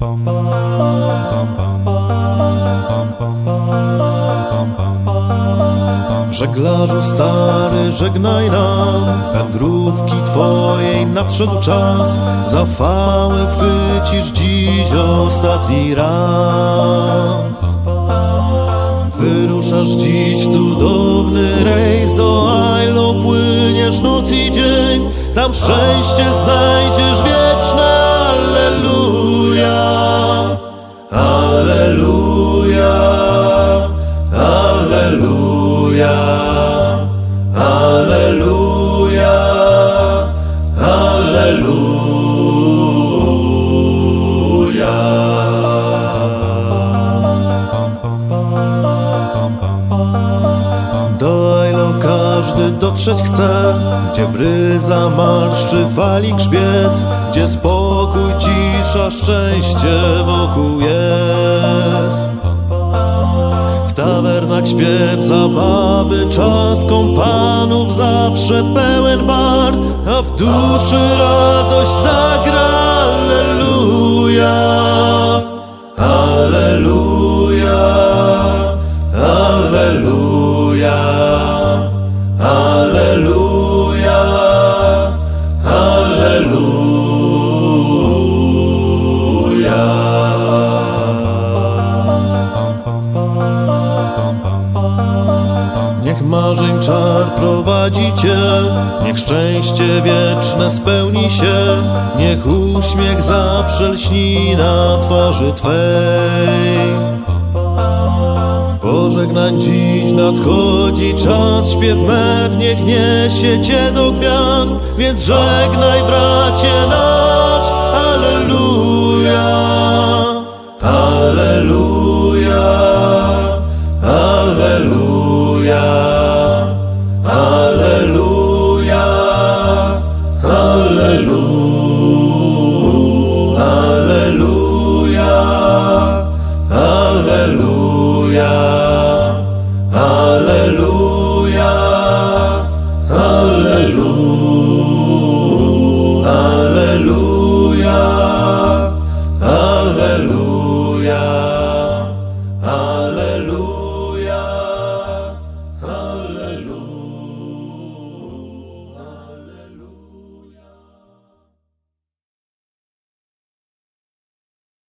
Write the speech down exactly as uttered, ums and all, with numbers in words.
Żeglarzu stary, żegnaj nam, wędrówki twojej nadszedł czas. Za fały chwycisz dziś ostatni raz. Wyruszasz dziś w cudowny rejs, do Ailo płyniesz noc i dzień. Tam szczęście znajdziesz wieczne, alleluja, alleluja, alleluja, alleluja, alleluja. Do Ailo każdy dotrzeć chce, gdzie bryza marszczy, fali grzbiet, gdzie spokój, cisza, szczęście wokół jest. W tawernach śpiew, zabawy, czas kompanów zawsze pełen bar, a w duszy radość zagra, alleluja, alleluja, alleluja, alleluja, alleluja. Niech marzeń czar prowadzi cię, niech szczęście wieczne spełni się, niech uśmiech zawsze lśni na twarzy twej. Pożegnań dziś nadchodzi czas, śpiew mew niech niesie cię do gwiazd, więc żegnaj bracie nasz, alleluja, alleluja, alleluja, alleluja, alleluja.